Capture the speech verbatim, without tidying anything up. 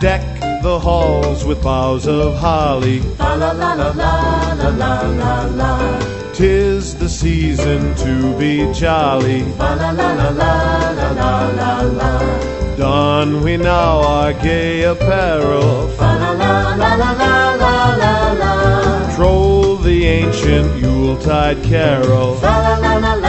Deck the halls with boughs of holly. Fa la la la la la la la la. 'Tis the season to be jolly. Fa la la la la la la la la. Don we now our gay apparel. Fa la la la la la la la la. Troll the ancient Yuletide carol. Fa la la la